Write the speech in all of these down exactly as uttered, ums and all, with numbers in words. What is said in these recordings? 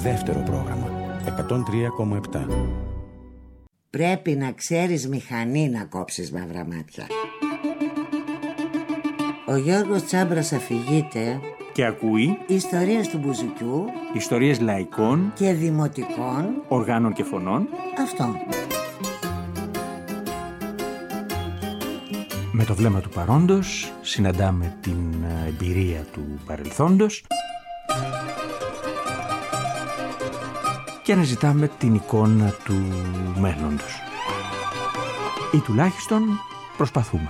Δεύτερο πρόγραμμα, εκατόν τρία κόμμα επτά. Πρέπει να ξέρεις μηχανή να κόψεις μαύρα μάτια. Ο Γιώργος Τσάμπρας αφηγείται και ακούει ιστορίες του μπουζουκιού, ιστορίες λαϊκών και δημοτικών οργάνων και φωνών. Αυτό. Με το βλέμμα του παρόντος συναντάμε την εμπειρία του παρελθόντος και αναζητάμε την εικόνα του μέλλοντος. Ή τουλάχιστον προσπαθούμε.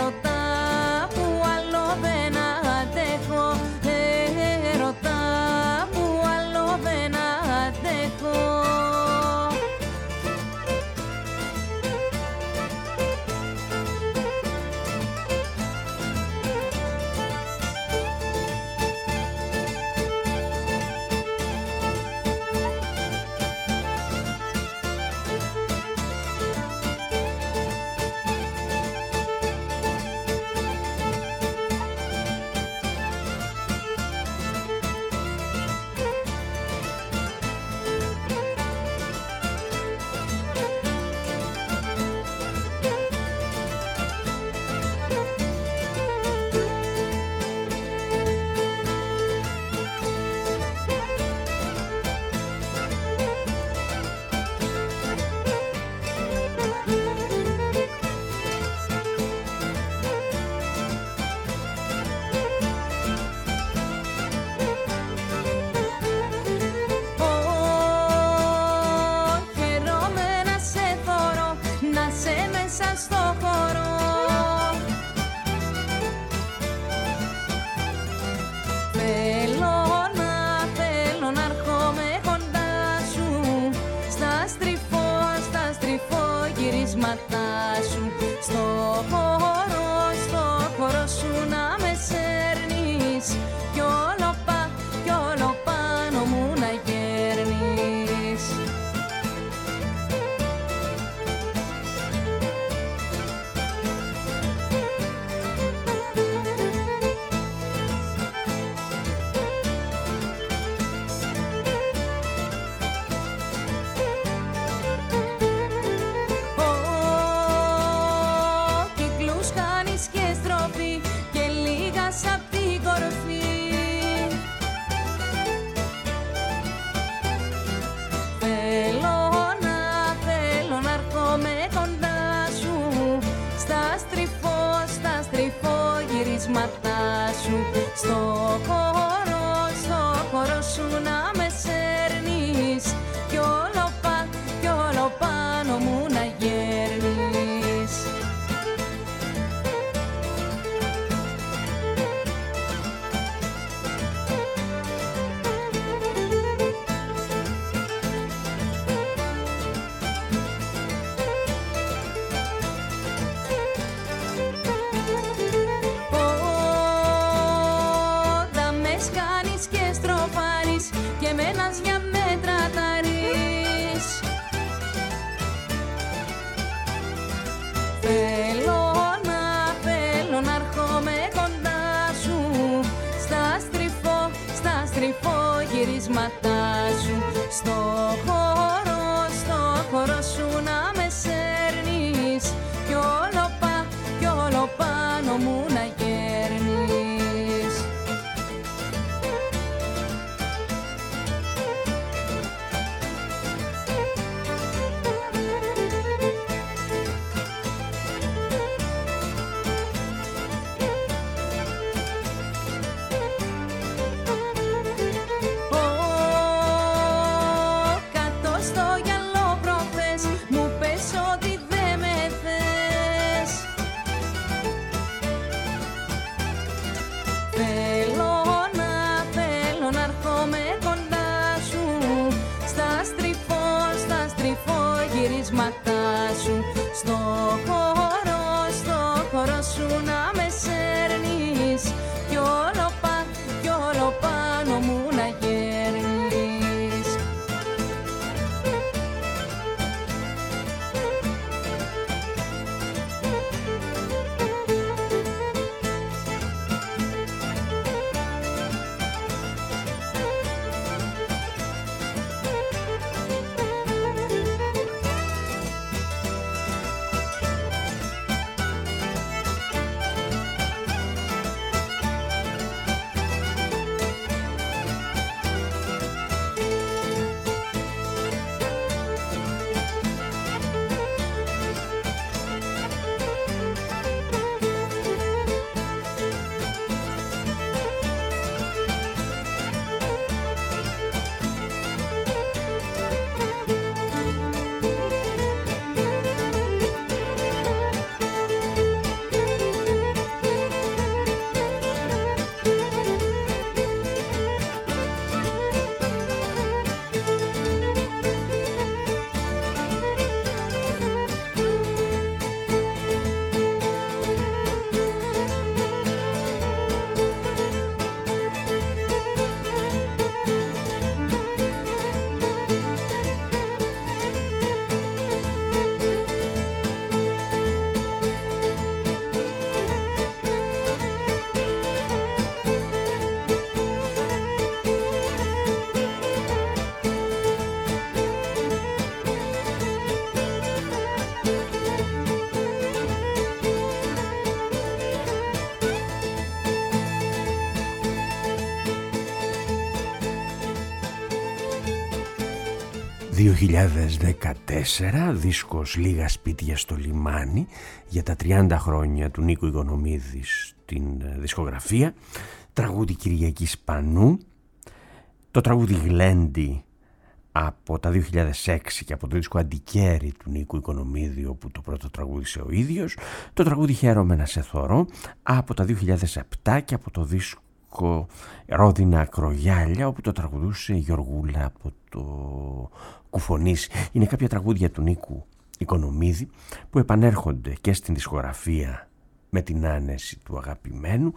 Έρωτα που άλλο δεν αντέχω, έρωτα στριφογυρίσματά σου. Στο χώρο, στο χώρο σου να με σέρνεις κι όλο πα, κι όλο πάνω μου να γέρνεις. Στο χώρο, στο χώρο σου να με σέρνεις κι όλο πα, κι όλο πάνω μου να γέρνεις. δύο χιλιάδες δεκατέσσερα, δίσκος «Λίγα σπίτια στο λιμάνι» για τα τριάντα χρόνια του Νίκου Οικονομίδη στην δισκογραφία, τραγούδι Κυριακής Πανού, το τραγούδι «Γλέντι» από τα δύο χιλιάδες έξι και από το δίσκο «Αντικέρι» του Νίκου Οικονομίδη, όπου το πρώτο τραγούδισε ο ίδιος, το τραγούδι «Χαίρομαι να σε θωρώ» από τα δύο χιλιάδες επτά και από το δίσκο «Ρόδινα Ακρογιάλια», όπου το τραγουδούσε η Γιωργούλα από το Κουφονής. Είναι κάποια τραγούδια του Νίκου Οικονομίδη που επανέρχονται και στην δισκογραφία με την άνεση του αγαπημένου,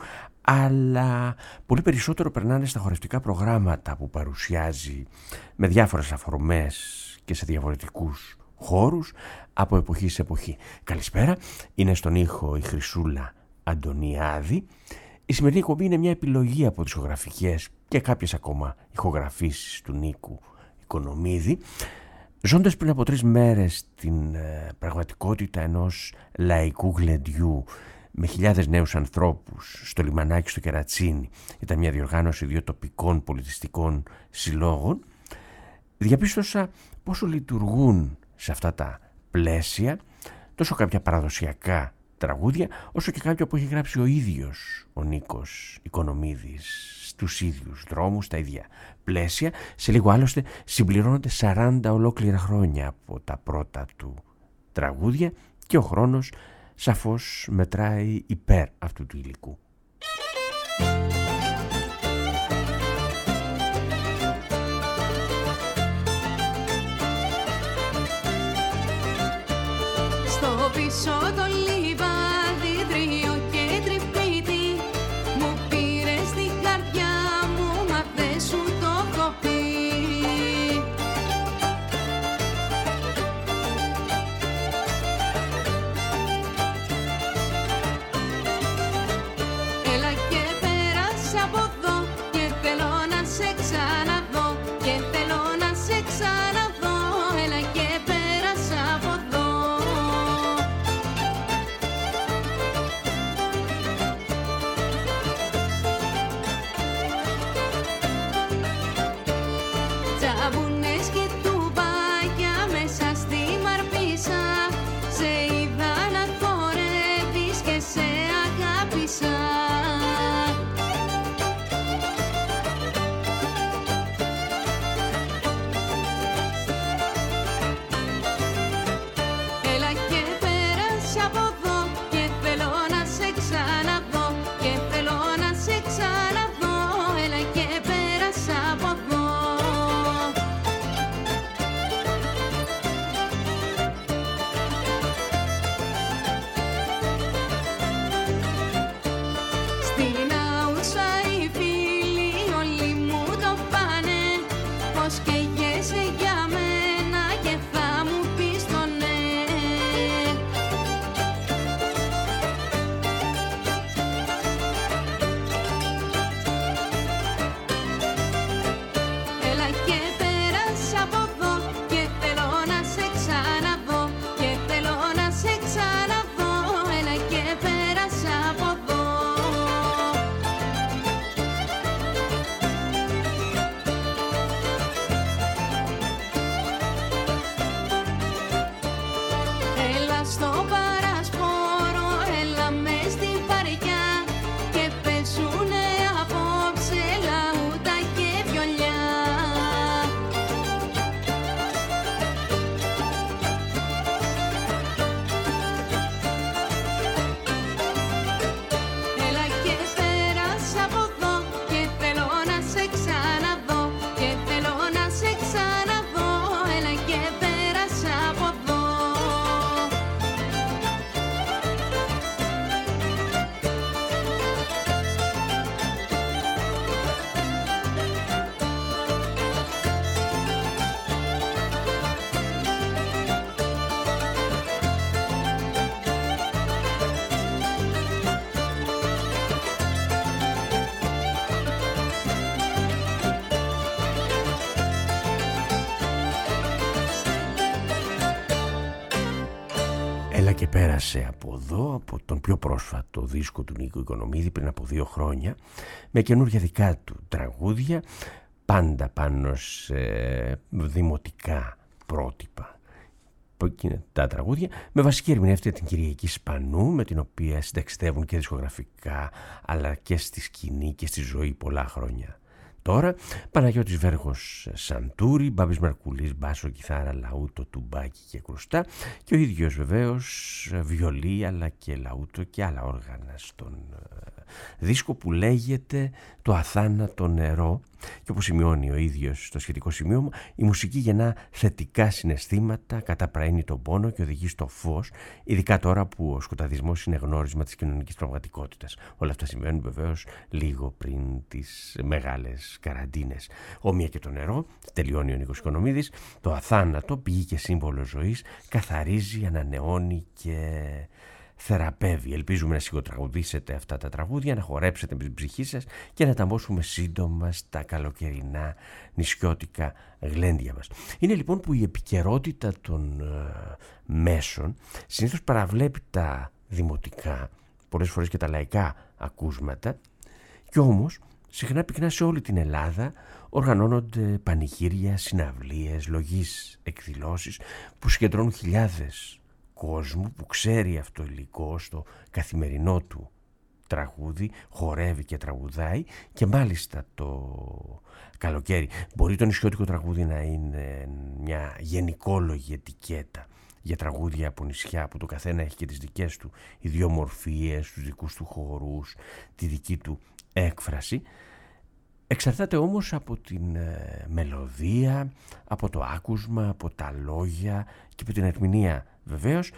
αλλά πολύ περισσότερο περνάνε στα χορευτικά προγράμματα που παρουσιάζει με διάφορες αφορμές και σε διαφορετικούς χώρους από εποχή σε εποχή. Καλησπέρα, είναι στον ήχο η Χρυσούλα Αντωνιάδη. Η σημερινή εκπομπή είναι μια επιλογή από δισκογραφικές και κάποιες ακόμα ηχογραφήσεις του Νίκου Οικονομίδη, ζώντας πριν από τρεις μέρες την ε, πραγματικότητα ενός λαϊκού γλεντιού με χιλιάδες νέους ανθρώπους στο λιμανάκι στο Κερατσίνι. Ήταν μια διοργάνωση δύο τοπικών πολιτιστικών συλλόγων. Διαπίστωσα πόσο λειτουργούν σε αυτά τα πλαίσια τόσο κάποια παραδοσιακά τραγούδια, όσο και κάποια που έχει γράψει ο ίδιος ο Νίκος Οικονομίδης στους ίδιους δρόμους, στα ίδια πλαίσια. Σε λίγο άλλωστε συμπληρώνονται σαράντα ολόκληρα χρόνια από τα πρώτα του τραγούδια και ο χρόνος σαφώς μετράει υπέρ αυτού του υλικού. Στο πίσω το λιβάδι τρίο και τριπίτι, μου πήρες την καρδιά μου, μα δεν σου το έχω πει. Έλα και πέρασε από εδώ και θέλω να σε Έλα και πέρασε από εδώ, από τον πιο πρόσφατο δίσκο του Νίκου Οικονομίδη πριν από δύο χρόνια, με καινούργια δικά του τραγούδια, πάντα πάνω σε δημοτικά πρότυπα. Τα τραγούδια με βασική ερμηνεύτρια την Κυριακή Σπανού, με την οποία συνταξιδεύουν και δισκογραφικά αλλά και στη σκηνή και στη ζωή πολλά χρόνια. Τώρα Παναγιώτης Βέργος Σαντούρη, Μπάμπης Μαρκουλής μπάσο, κιθάρα, λαούτο, τουμπάκι και κρουστά, και ο ίδιος βεβαίως βιολί αλλά και λαούτο και άλλα όργανα στον δίσκο που λέγεται «Το αθάνατο νερό», και όπως σημειώνει ο ίδιος στο σχετικό σημείωμα, η μουσική γεννά θετικά συναισθήματα, καταπραίνει τον πόνο και οδηγεί στο φως, ειδικά τώρα που ο σκοταδισμός είναι γνώρισμα της κοινωνικής πραγματικότητας. Όλα αυτά συμβαίνουν βεβαίως λίγο πριν τις μεγάλες καραντίνες. Όμοια και το νερό, τελειώνει ο Νίκος Οικονομίδης, το αθάνατο, πηγή και σύμβολο ζωής, καθαρίζει, ανανεώνει και θεραπεύει. Ελπίζουμε να σιγοτραγουδήσετε αυτά τα τραγούδια, να χορέψετε με την ψυχή σας και να τα μπώσουμε σύντομα στα καλοκαιρινά νησιώτικα γλέντια μας. Είναι λοιπόν που η επικαιρότητα των ε, μέσων συνήθως παραβλέπει τα δημοτικά, πολλές φορές και τα λαϊκά ακούσματα, και όμως συχνά πυκνά σε όλη την Ελλάδα οργανώνονται πανηγύρια, συναυλίες, λογείς, εκδηλώσεις που συγκεντρώνουν χιλιάδες κόσμου που ξέρει αυτό υλικό στο καθημερινό του τραγούδι, χορεύει και τραγουδάει, και μάλιστα το καλοκαίρι μπορεί το νησιώτικο τραγούδι να είναι μια γενικόλογη ετικέτα για τραγούδια από νησιά που το καθένα έχει και τις δικές του ιδιομορφίες, τους δικούς του χορούς, τη δική του έκφραση. Εξαρτάται όμως από την ε, μελωδία, από το άκουσμα, από τα λόγια και από την ερμηνεία βεβαίως,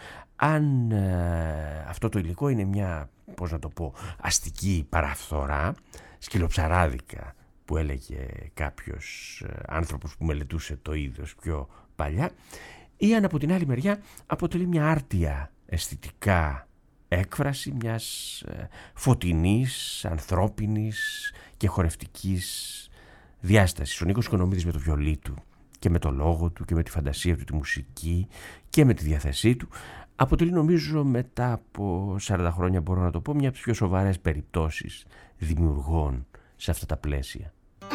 αν ε, αυτό το υλικό είναι μια, πώς να το πω, αστική παραφθορά, σκυλοψαράδικα που έλεγε κάποιος ε, άνθρωπος που μελετούσε το είδος πιο παλιά, ή αν από την άλλη μεριά αποτελεί μια άρτια αισθητικά έκφραση μιας ε, φωτεινής, ανθρώπινης και χορευτικής διάστασης. Ο Νίκος Οικονομίδης με το βιολί του και με το λόγο του και με τη φαντασία του, τη μουσική και με τη διάθεσή του αποτελεί, νομίζω, μετά από σαράντα χρόνια μπορώ να το πω, μια από τις πιο σοβαρές περιπτώσεις δημιουργών σε αυτά τα πλαίσια.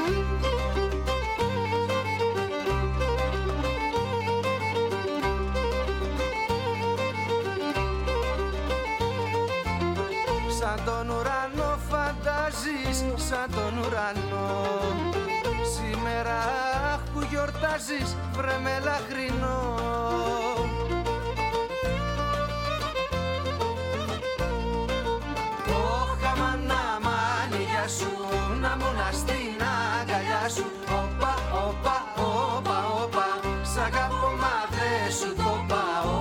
Σαν τον ουρανό φαντάζεις, σαν τον ουρανό, σήμερα που γιορτάζεις, βρε με λαχρινό. Όχα μανάμανι για σου, να μόνα στην αγκαλιά σου. Όπα, όπα, όπα, όπα, σ' αγαπώ μα δε σου το πάω.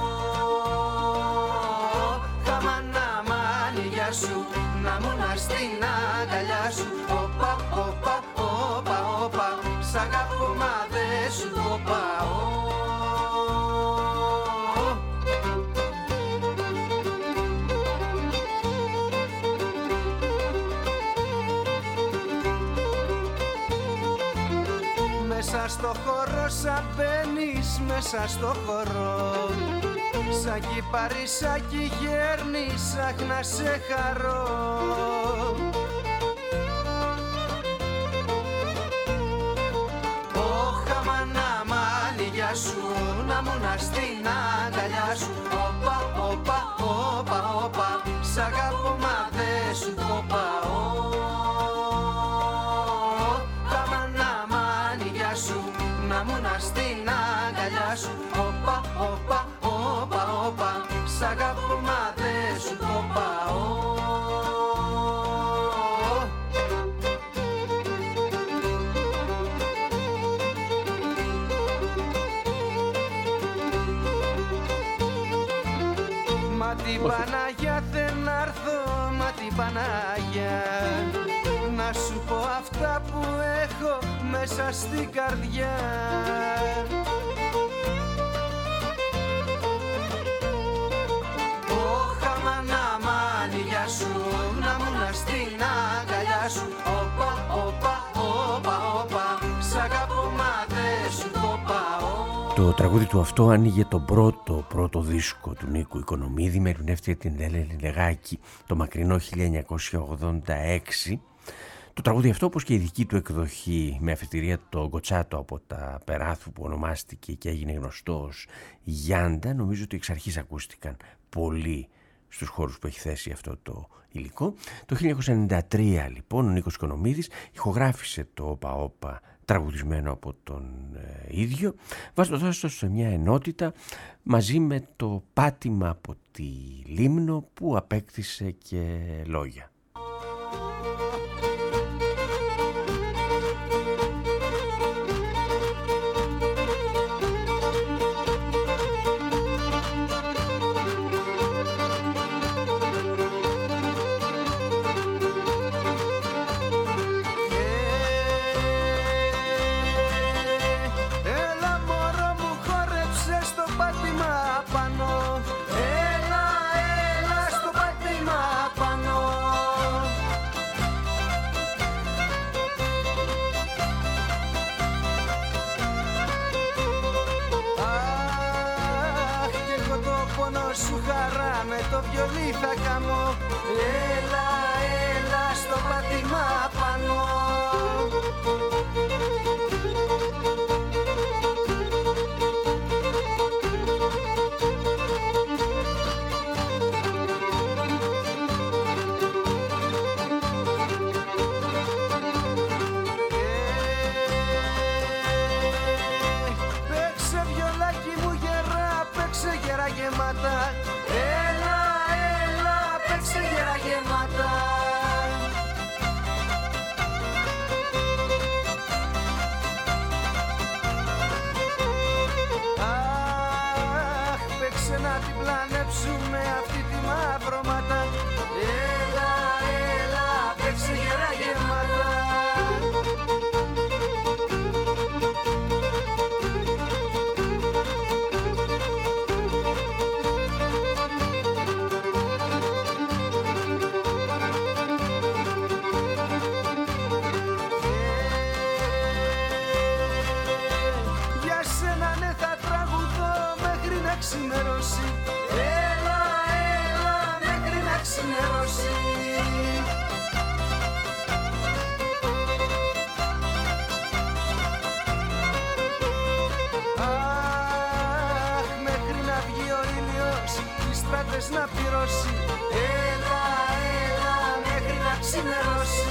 Να μόνα στην αγκαλιά σου. Όπα, όπα, όπα, όπα, σ' αγαπώ μα δε σου το πάω. Μέσα στο χώρο σαν μπαίνεις, μέσα στο χώρο, σαν κυπαρίσακι γέρνεις, αχ να σε χαρώ. Όχα μανάμανι για σου, να μόνα στην αγκαλιά σου. Όπα, όπα, όπα, όπα, σ' αγαπώ μα δε σου το πάω. Όχα μανάμανι για σου, να μόνα στην αγκαλιά σου. Όπα, όπα, όπα, όπα, σ' αγαπώ μα δε σου το πάω. Μα την Παναγιά δεν αρθώ, μα την Παναγιά, να σου πω αυτά που έχω μέσα στην καρδιά. Να μόνα στην αγκαλιά σου. Όπα, όπα, όπα, όπα, σ' αγαπώ μα δε σου το πάω. Το τραγούδι του αυτό άνοιγε τον πρώτο πρώτο δίσκο του Νίκου Οικονομίδη με ερμηνεύτρια την Έλενη Λεγάκη το μακρινό χίλια εννιακόσια ογδόντα έξι. Το τραγούδι αυτό, όπως και η δική του εκδοχή με αφετηρία το Γκοτσάτο από τα Περάθου που ονομάστηκε και έγινε γνωστό ως Γιάντα, νομίζω ότι εξ αρχής ακούστηκαν πολύ στους χώρους που έχει θέσει αυτό το υλικό. Το χίλια εννιακόσια ενενήντα τρία λοιπόν ο Νίκος Οικονομίδης ηχογράφησε το Όπα Όπα τραγουδισμένο από τον ε, ίδιο, βάζοντας το σε μια ενότητα μαζί με το πάτημα από τη Λίμνο που απέκτησε και λόγια. Να πληρώσει. Έλα, έλα, μέχρι να ξημερώσει.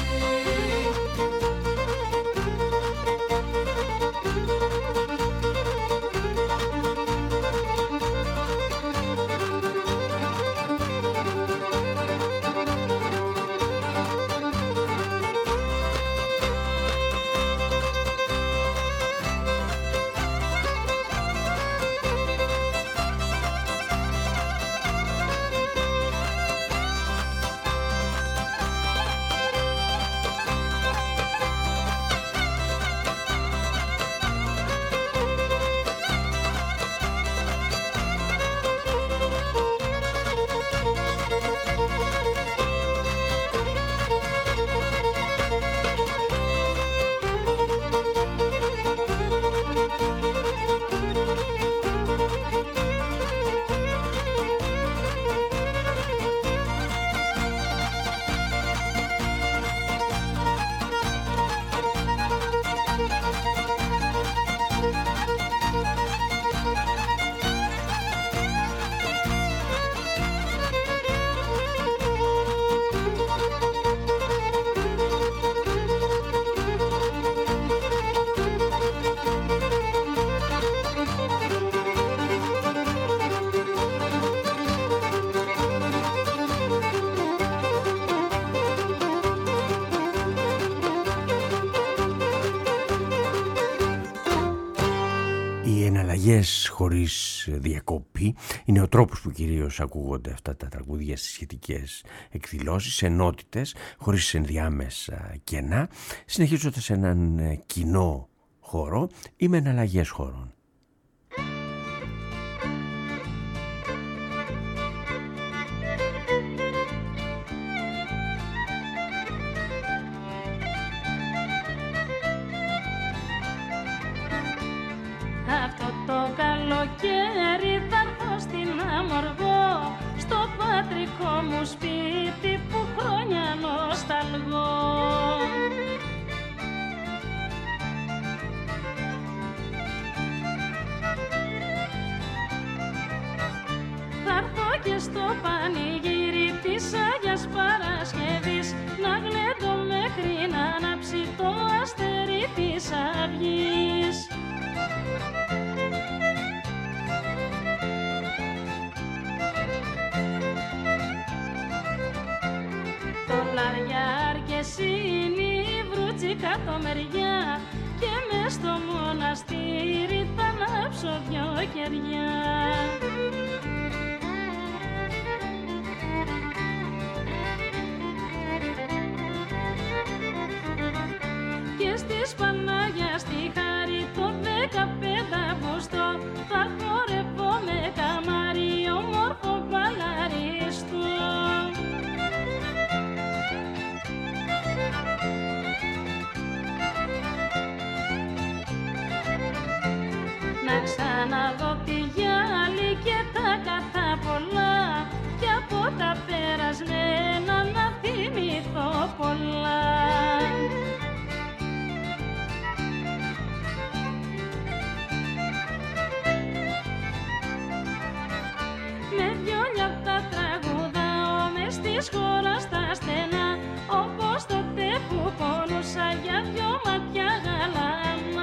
Χωρίς διακοπή είναι ο τρόπος που κυρίως ακούγονται αυτά τα τραγούδια στις σχετικές εκδηλώσεις, ενότητες, χωρίς ενδιάμεσα κενά, συνεχίζοντας έναν κοινό χώρο ή με εναλλαγές χώρων. Αυτό το καλοκαίρι θα έρθω στην Αμοργό, στο πατρικό μου σπίτι που χρόνια νοσταλγώ. Θα έρθω και στο πανηγύρι της Άγιας Παρασκευής, να γλέντω μέχρι να ανάψει το αστέρι της αυγής. Το λαριάρκες είναι η βρούτσικα το μεριά, και μες στο μοναστήρι θα ανάψω δυο κεριά. Και στις Πανάγια στη Χάρη το δεκαπέντε Αυγούστο θα χορεύω με καμάρι όμορφο μπαλαρίστο. Να ξαναδώ τη γυάλη και τα κατά πολλά, και από τα περασμένα να θυμηθώ πολλά. Με βιόλια θα τραγουδάω μες της χώρας τα στενά, όπως τότε που πόνουσα για δυο ματιά γαλάνα.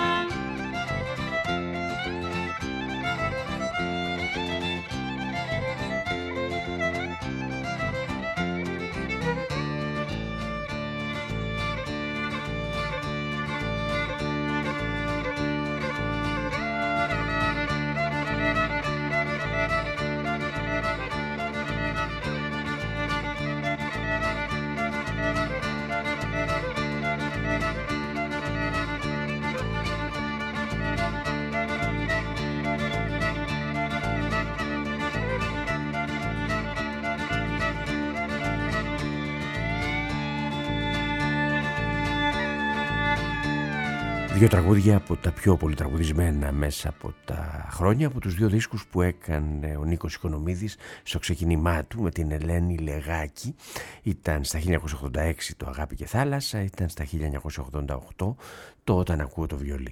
Δύο τραγούδια από τα πιο πολυτραγουδισμένα μέσα από τα χρόνια, από τους δύο δίσκους που έκανε ο Νίκος Οικονομίδης στο ξεκίνημά του με την Ελένη Λεγάκη. Ήταν στα χίλια εννιακόσια ογδόντα έξι το «Αγάπη και θάλασσα», ήταν στα χίλια εννιακόσια ογδόντα οκτώ το «Όταν ακούω το βιολί».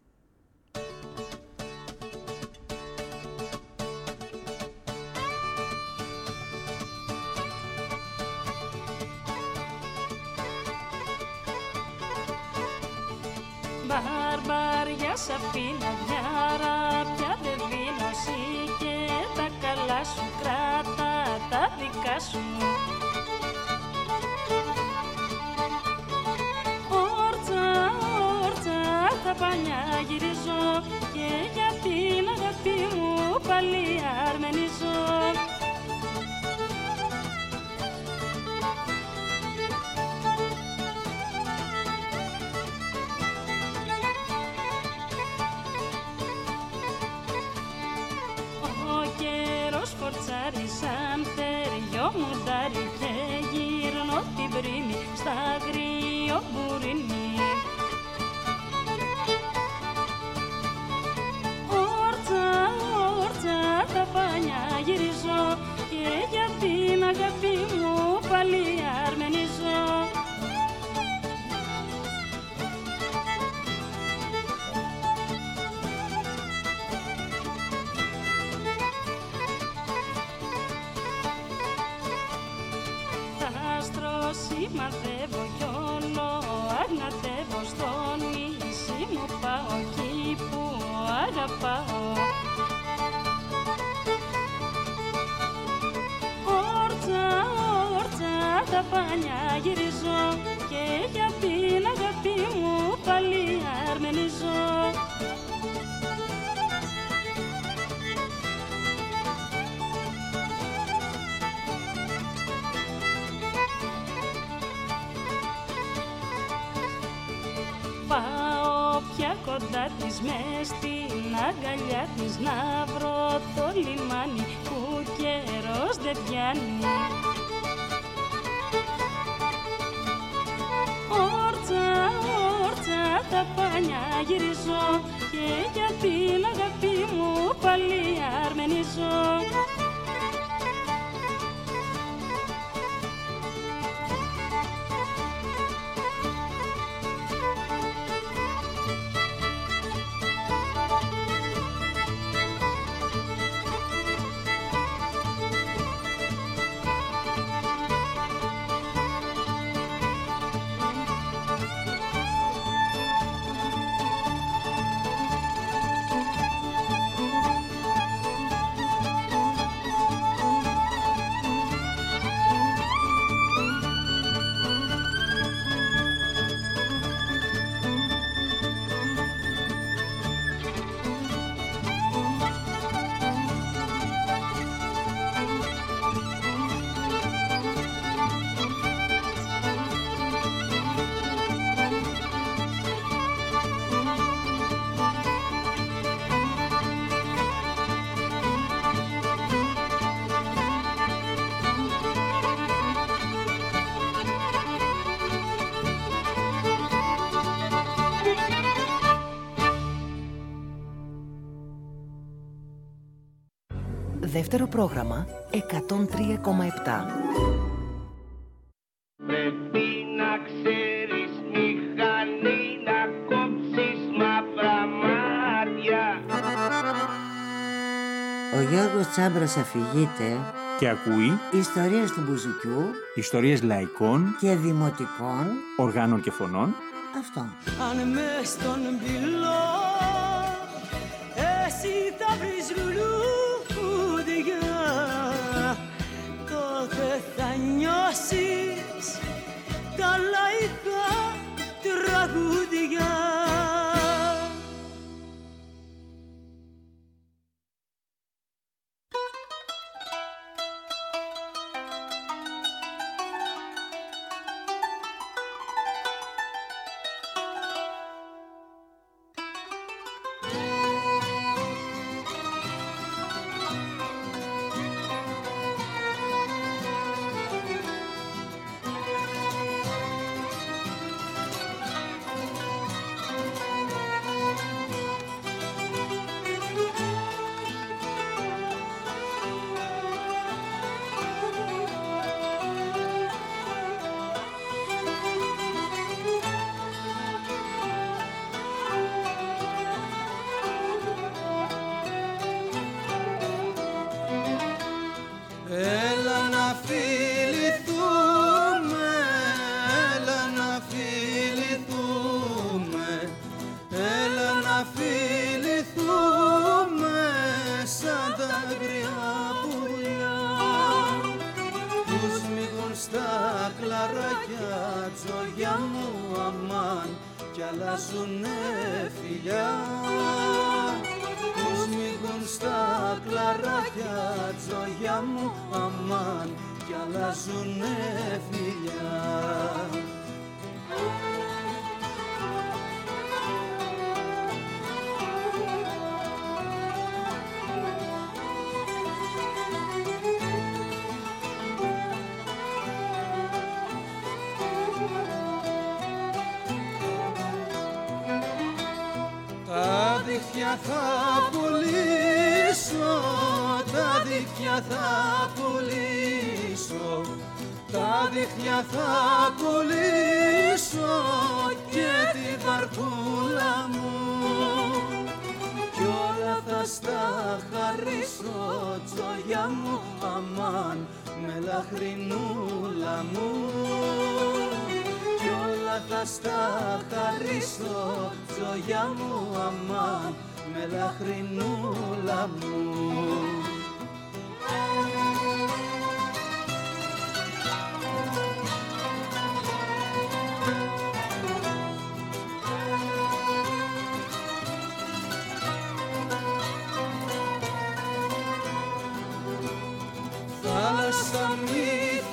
Μπαρμπάρια σαφίνα διάρα, πια δεν δίνω εσύ, και τα καλά σου κράτα τα δικά σου. Όρτσα, όρτσα, τα πανιά γυρίζω, και για την αγάπη μου πάλι αρμενίζω. Φορτσάρισαν θεριό μουντάρι και γύρνω την πρίμη στα αγρίο μπουρίνι. Όρτσα, όρτσα, τα πανιά γυρίζω, και για την αγάπη μου πάλι αρμενίζω. Σημαδεύω κι όλο, αγνατεύω στο νησί μου, πάω εκεί που αγαπάω. Όρτσα, όρτσα, τα πανιά γυρίζω, και για την αγάπη μου πάλι αρμενίζω. Πάω πια κοντά της μες στην αγκαλιά της, να βρω το λιμάνι που καιρός δεν πιάνει. Όρτσα, όρτσα, τα πάνια γυρίζω και για την αγάπη μου πάλι αρμενίζω. Δεύτερο πρόγραμμα εκατόν τρία κόμμα επτά. Πρέπει να ξέρεις μηχανή να κόψεις μαύρα μάτια. Ο Γιώργος Τσάμπρας αφηγείται Και ακούει ιστορίες του μπουζουκιού, ιστορίες λαϊκών και δημοτικών οργάνων και φωνών. Αυτό. Αν μες στον πυλό εσύ θα βρεις λουλούδια, τότε θα νιώσεις τα λαϊκά τραγούδια. αλλάζουνε φιλιά, που σμίγουν στα κλαράκια, τζογιά μου αμάν, κι αλλάζουνε φιλιά. Τα δίχτυα θα πουλήσω, τα δίχτυα θα πουλήσω, τα δίχτυα θα πουλήσω και τη βαρκούλα μου, κι όλα θα στα χαρίσω, τζογιά μου αμάν, με λαχρινούλα μου. Θα στα χαρίσω, τζογιά μου αμάν, με λαχρινούλα μου. Θάλασσα μη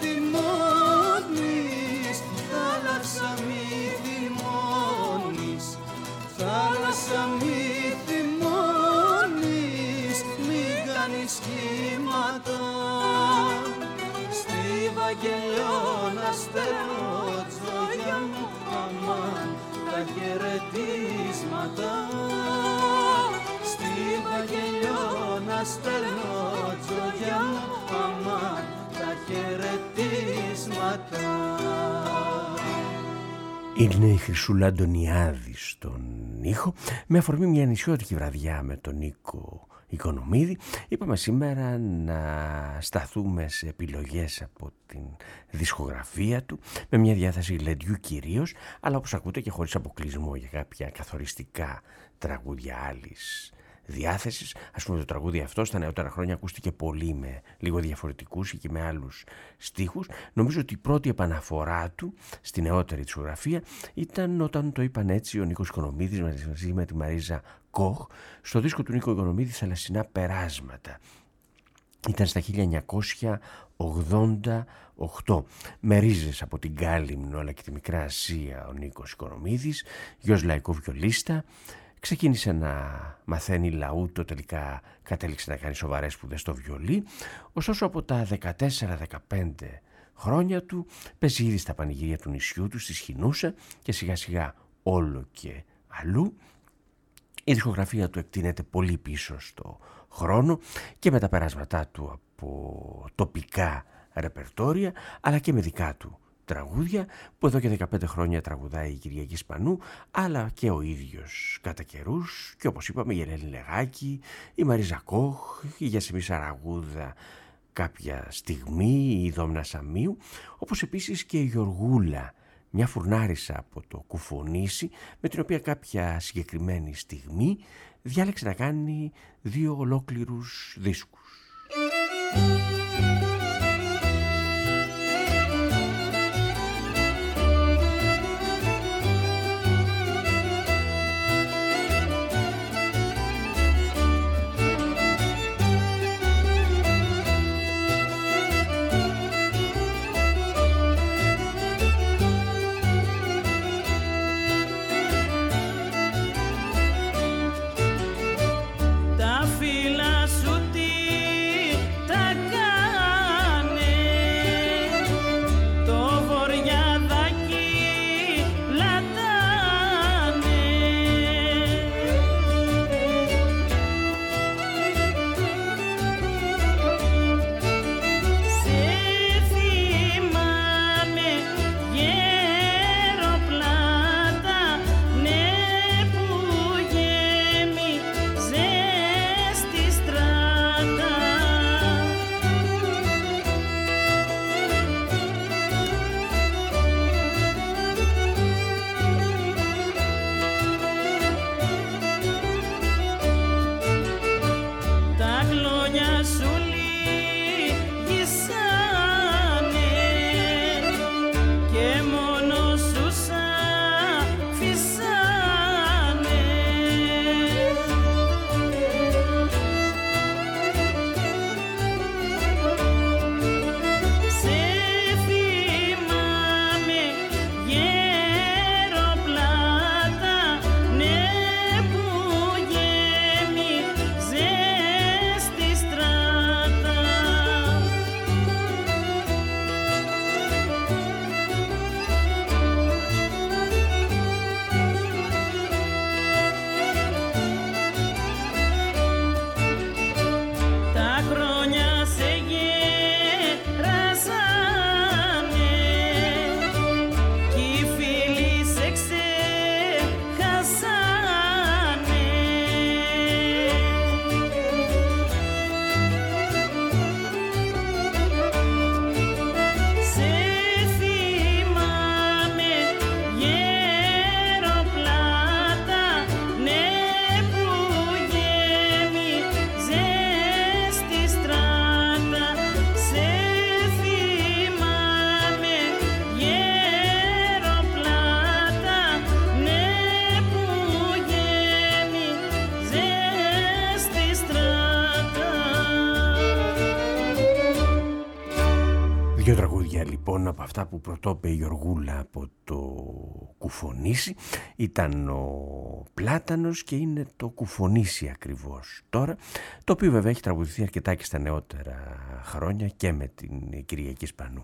θυμώνεις, θάλασσα μη θυμώνεις, θάλασσα μη θυμώνεις, μη κάνεις κύματα. Στη Βαγγελιώνα στερώ, τζογιά μου αμάν, τα χαιρετίσματα, στη Βαγγελιό να στέλνω τζογιά μου, αμάν τα χαιρετίσματα. Είναι η Χρυσούλα Αντωνιάδη στον ήχο, με αφορμή μια νησιώτικη βραδιά με τον Νίκο Οικονομίδη. Είπαμε σήμερα να σταθούμε σε επιλογές από την δισκογραφία του, με μια διάθεση γλεντιού κυρίως, αλλά όπως ακούτε και χωρίς αποκλεισμό για κάποια καθοριστικά τραγούδια άλλης διάθεσης. Ας πούμε, το τραγούδι αυτό στα νεότερα χρόνια ακούστηκε πολύ με λίγο διαφορετικούς και με άλλους στίχους. Νομίζω ότι η πρώτη επαναφορά του στη νεότερη δισκογραφία ήταν όταν το είπαν έτσι ο Νίκος Οικονομίδης μαζί με τη Μαρίζα Κοχ στο δίσκο του Νίκο Οικονομίδη «Θαλασσινά περάσματα». Ήταν στα χίλια εννιακόσια ογδόντα οκτώ. Με ρίζες από την Κάλυμνο αλλά και τη Μικρά Ασία ο Νίκος Οικονομίδης, γιος λαϊκό βιολίστα. Ξεκίνησε να μαθαίνει λαούτο, τελικά κατέληξε να κάνει σοβαρές σπουδές στο βιολί. Ωστόσο από τα δεκατέσσερα δεκαπέντε χρόνια του παίζει ήδη στα πανηγύρια του νησιού του, στη Σχοινούσα και σιγά σιγά όλο και αλλού. Η δισκογραφία του εκτείνεται πολύ πίσω στο χρόνο και με τα περάσματά του από τοπικά ρεπερτόρια αλλά και με δικά του τραγούδια που εδώ και δεκαπέντε χρόνια τραγουδάει η Κυριακή Σπανού, αλλά και ο ίδιος κατά καιρούς, και όπως είπαμε η Ελένη Λεγάκη, η Μαρίζα Κοχ, η Γιασεμί Σαραγούδα κάποια στιγμή, η Δόμνα Σαμίου, όπως επίσης και η Γιωργούλα, μια φουρνάρισα από το Κουφονήσι, με την οποία κάποια συγκεκριμένη στιγμή διάλεξε να κάνει δύο ολόκληρους δίσκους. Δύο τραγούδια λοιπόν από αυτά που πρωτόπε η Γιωργούλα από το Κουφονήσι. Ήταν ο Πλάτανος και είναι το Κουφονήσι ακριβώς τώρα, το οποίο βέβαια έχει τραγουδηθεί αρκετά και στα νεότερα χρόνια και με την Κυριακή Σπανού.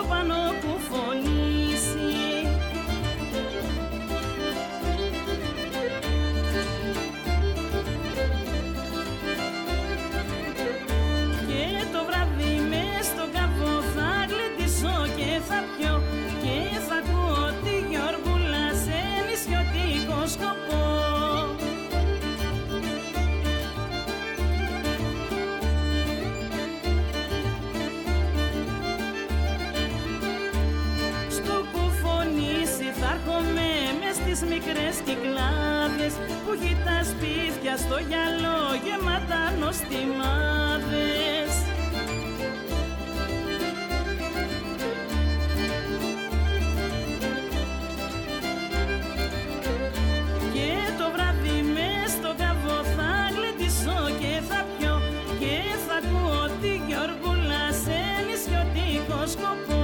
στο πάνω κουφονίσει. Και το βράδυ μες στον καβό θα γλεντήσω και θα πιω και θα ακούω τη Γιώργουλα σε νησιωτικό σκοπό. Στις μικρές κυκλάδες που έχει τα σπίτια στο γυαλό γεμάτα νοστιμάδες. Και το βράδυ μες στον καβό θα γλεντήσω και θα πιω και θα ακούω τη Γιώργουλα σε νησιωτικό σκοπό.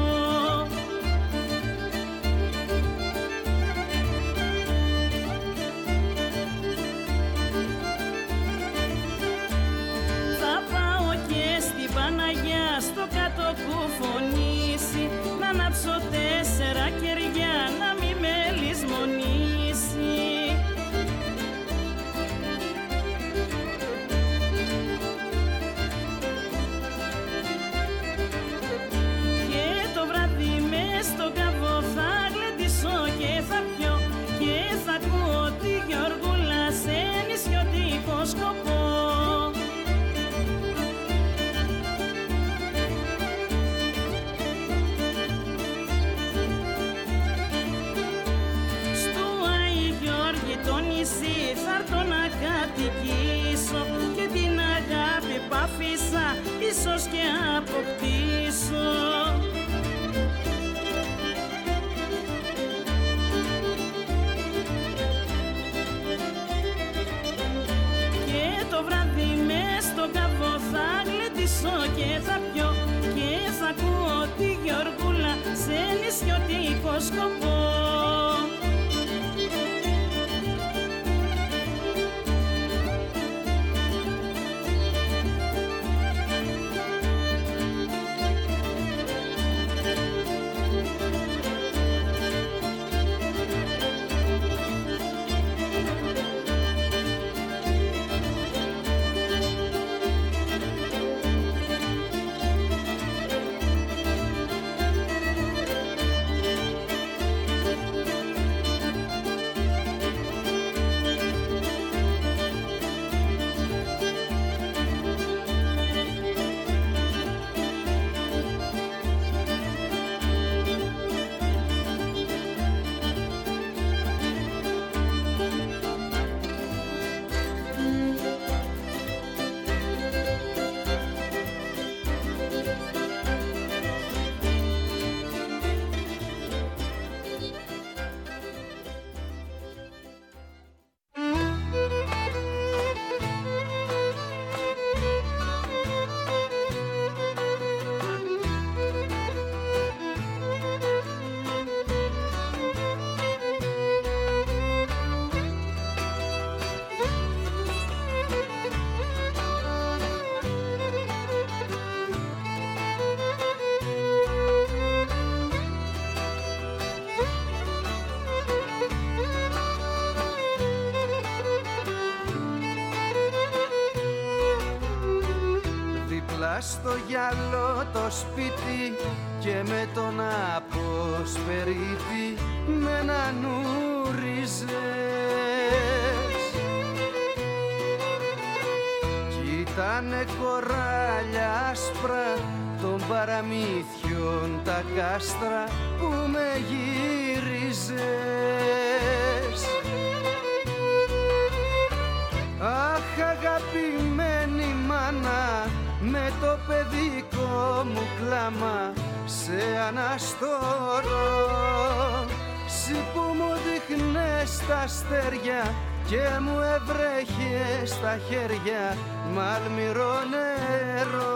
Στο κάτω κουφονίσει, να ανάψω τέσσερα κεριά, να μη με λησμονήσει. Και το βράδυ μες στον καβό θα γλεντήσω και θα πιω και θα ακούω τη Γιώργουλα σε νησιωτικό σκοπό. Θα έρθω να κατοικήσω και την αγάπη που άφησα ίσως και αποκτήσω. Και το βράδυ μες στον καβό θα γλεντήσω και θα πιω και θα ακούω τη Γιώργουλα σε νησιωτικό σκοπό. Στο γυαλό το σπίτι και με τον αποσπερίτη με έναν ουρίζες. Κι ήτανε κοράλια άσπρα των παραμύθιων τα κάστρα που με γύριζες. Αχ, αγαπημένη μάνα, με το παιδικό μου κλάμα σε αναστορώ. Συ που μου δείχνες τα αστέρια και μου έβρεχες στα χέρια μαλμυρό νερό.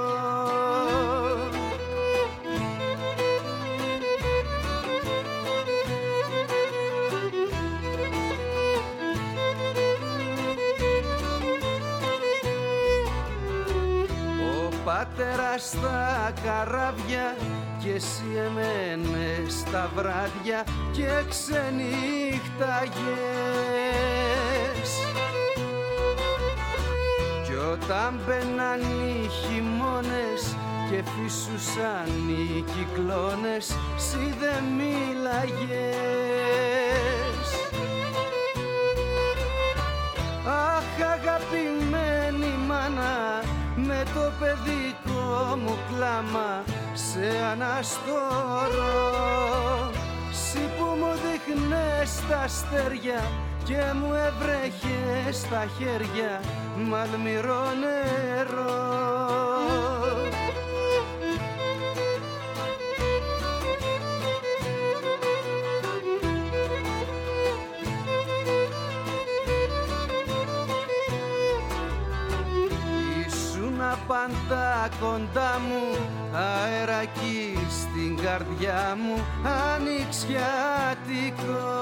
πατέρα στα καράβια κι εσύ εμένες τα βράδια και ξενύχταγες. Κι όταν μπαίναν οι χειμώνες και φυσούσαν οι κυκλώνες, σι δε μίλαγες. Αχ, αγαπημένη μάνα, με το παιδικό μου κλάμα σε αναστορώ. Σι που μου δείχνες τα αστέρια και μου έβρεχες στα χέρια μαλμυρό νερό. Πάντα κοντά μου, αεράκι στην καρδιά μου, ανοιξιάτικο.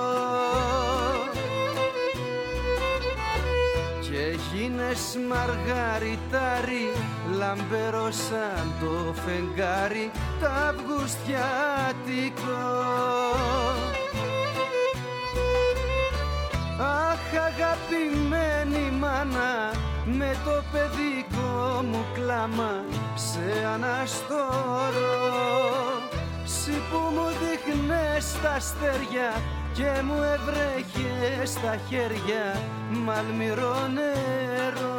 Και γίνες μαργαριτάρι, λαμπερό σαν το φεγγάρι, τ' αυγουστιάτικο. Αχ, αγαπημένη μάνα, με το παιδικό μου κλάμα σε αναστορώ. Σι που μου δείχνες τα αστέρια και μου έβρεχες στα χέρια μαλμυρό νερό.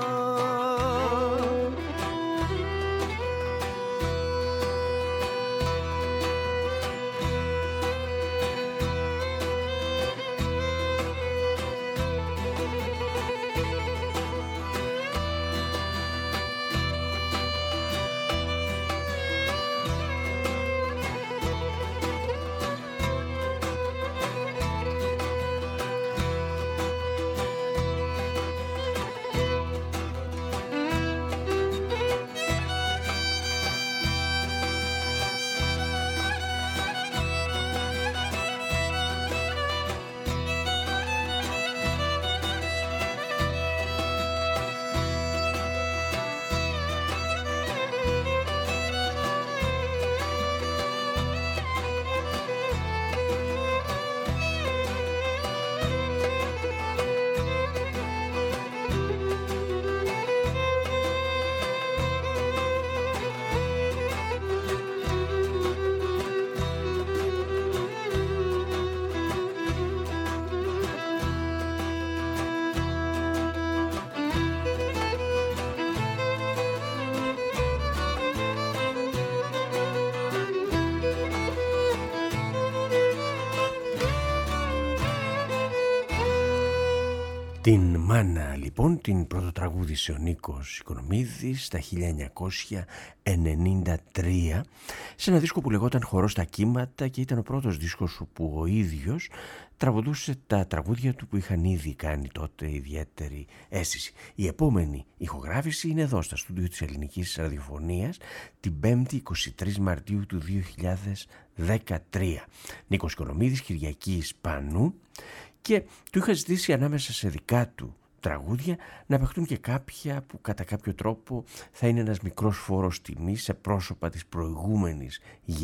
Την Μάνα λοιπόν την πρωτοτραγούδισε ο Νίκος Οικονομίδης στα χίλια εννιακόσια ενενήντα τρία σε ένα δίσκο που λεγόταν «Χορό στα κύματα» και ήταν ο πρώτος δίσκος που ο ίδιος τραγουδούσε τα τραγούδια του που είχαν ήδη κάνει τότε ιδιαίτερη αίσθηση. Η επόμενη ηχογράφηση είναι εδώ στα στούντιο της Ελληνικής Ραδιοφωνίας την πέμπτη εικοστή τρίτη Μαρτίου του δύο χιλιάδες δεκατρία. Νίκος Οικονομίδης, Κυριακή Σπανού, και του είχα ζητήσει ανάμεσα σε δικά του τραγούδια να παιχτούν και κάποια που κατά κάποιο τρόπο θα είναι ένας μικρός φόρος τιμής σε πρόσωπα της προηγούμενης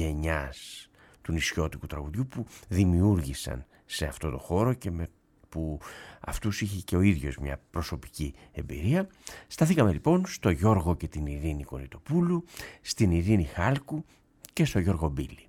γενιάς του νησιώτικου τραγουδιού που δημιούργησαν σε αυτό το χώρο και με που αυτούς είχε και ο ίδιος μια προσωπική εμπειρία. Σταθήκαμε λοιπόν στο Γιώργο και την Ειρήνη Κοριτοπούλου, στην Ειρήνη Χάλκου και στο Γιώργο Μπίλη.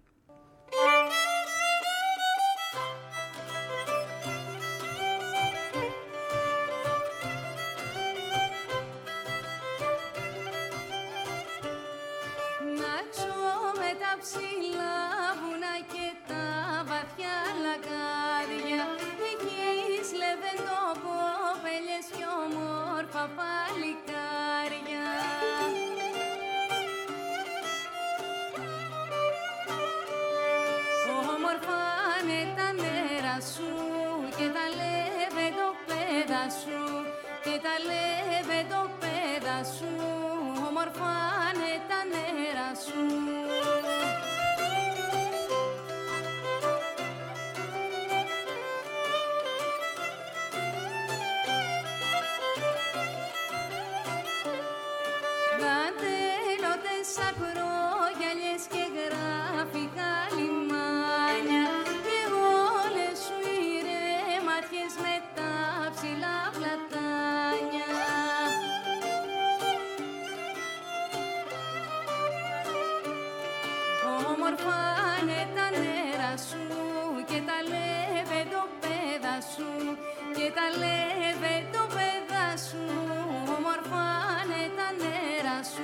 Δαντέλωτες ακρόγιαλιες και γράφει και τα λέβε το παιδά σου, ομορφάνε τα νερά σου.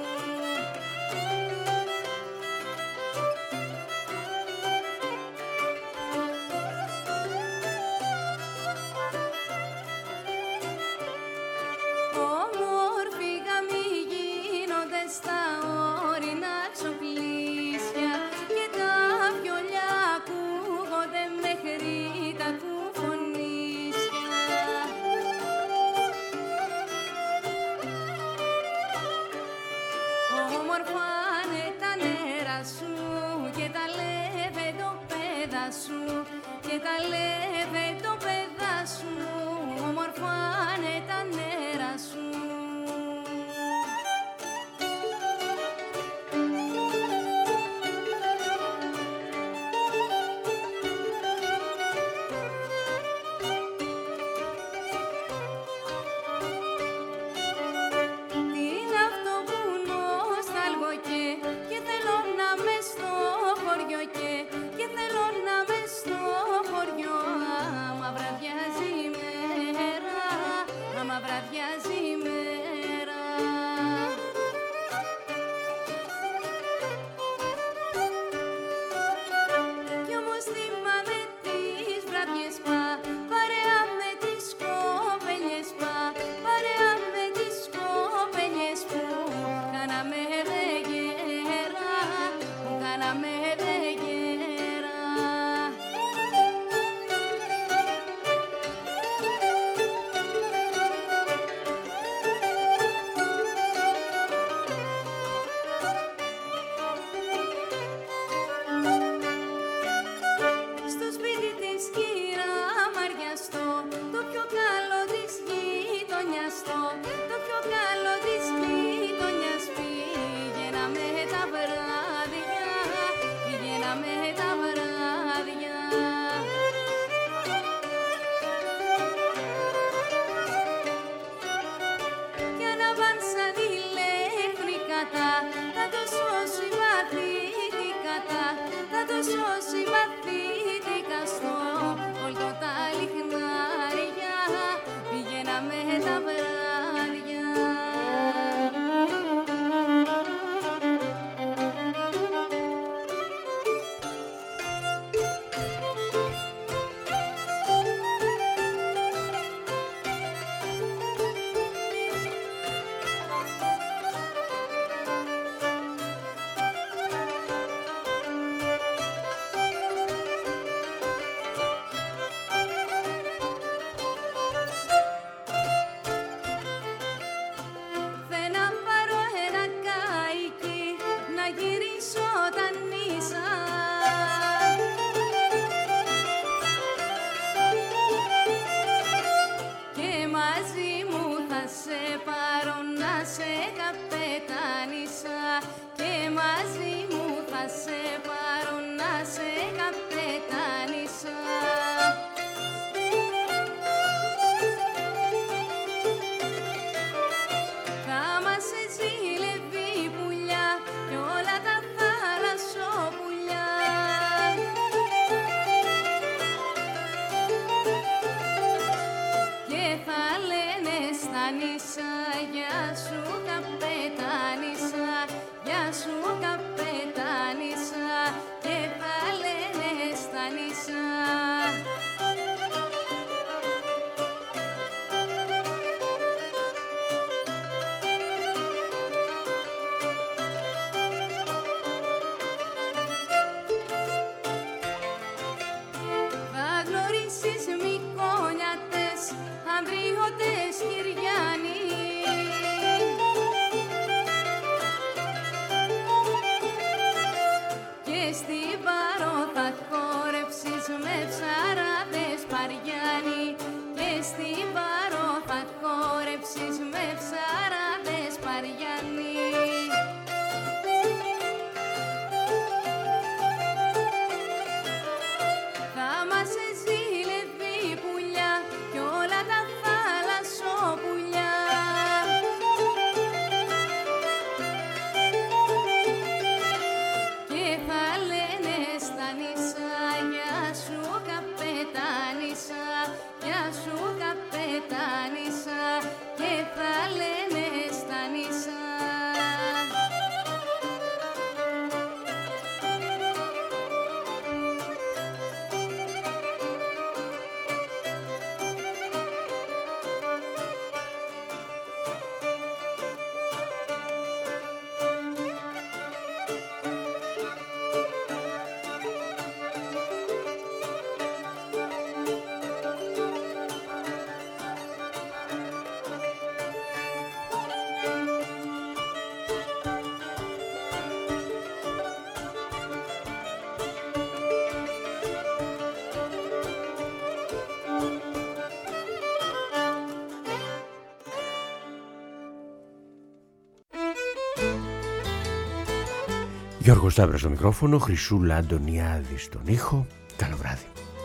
Όμορφοι γαμοί γίνονται στα όρεινα ξοπλίσια και τα βιολιά ακούγονται μέχρι τα κουφονίσια. Όμορφανε τα νερά σου και τα λέβε το παιδά σου, και τα λέβε το παιδά σου, όμορφανε τα νερά σου. Τι είναι αυτό που νοσταλγώ και, και θέλω να με στο χωριό και, και θέλω να με στο χωριό. Άμα βραδιάζει η μέρα, άμα βραδιάζει η μέρα. Κι όμως θυμάμαι τις βραδιές πα, παρέα με τις κοπέλιες πα, παρέα με τις κοπέλιες που κάναμε δε γέρα, που κάναμε δε γέρα. Στο σπίτι της κύρα Μαριαστό, το πιο καλό της γειτονιαστό, το πιο καλό της γειτονιάς, πηγαίναμε τα βράδια, πηγαίναμε τα βράδια. Κι αναβάνσαν ηλεκτρικάτα, θα το σώσει βαθύτικατα, θα το σώσει βαθύτικα στο όλτο τα λιχνάρια, πηγαίναμε τα βράδια. Θέλω να πάρω ένα καίκι, να γυρίσω τα νύσα και μαζί μου θα σε πάρω να σε καπετάνισα, και μαζί μου θα σε πάρω να σε καπετάνισα. Θα μας ζήλευε η πουλιά κι όλα τα θάλασσοπουλιά. Και θα λένε στα νησά, γεια σου καπετάνισα, γεια σου καπετάνισα, και θα λένε στα νησά. Θα γνωρίσεις μικόνιατες, ανδριώτες Κυριάννη, και στην Πάρο θα χόρεψεις με ψαράδες Παριάννη, και στην Πάρο θα χόρεψεις με ψαράδες Παριάννη. Θα μας ζήλευε η πουλιά κι όλα τα θάλασσοπουλιά. Και θα λένε στα νησά, γεια σου καπετάνισα, γεια σου καπετάνισσα και θα λένε στα νησά. Γιώργος Σταύρος στο μικρόφωνο, Χρυσούλα Αντωνιάδη στον ήχο. Καλό βράδυ.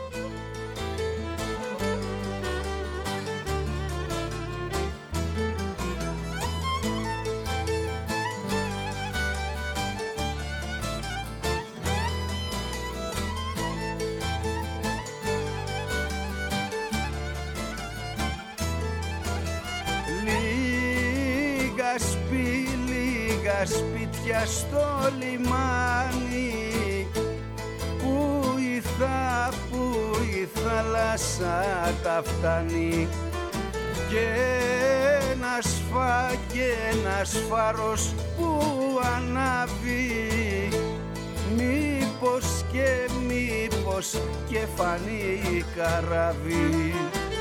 Λίγα σπί, λίγα σπίτια στο λιμάνι, που η θα, που η θάλασσα τα φτάνει, και ένας φα, και ένας φάρος που ανάβει, μήπως και μήπως και φανεί καράβι.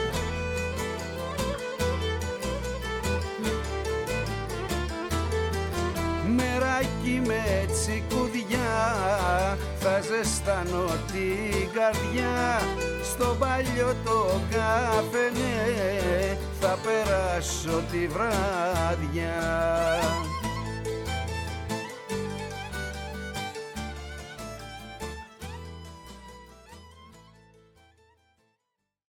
Μεράκι με τσικουδιά θα ζεστάνω την καρδιά, στο παλιό το καφενέ θα περάσω τη βράδια.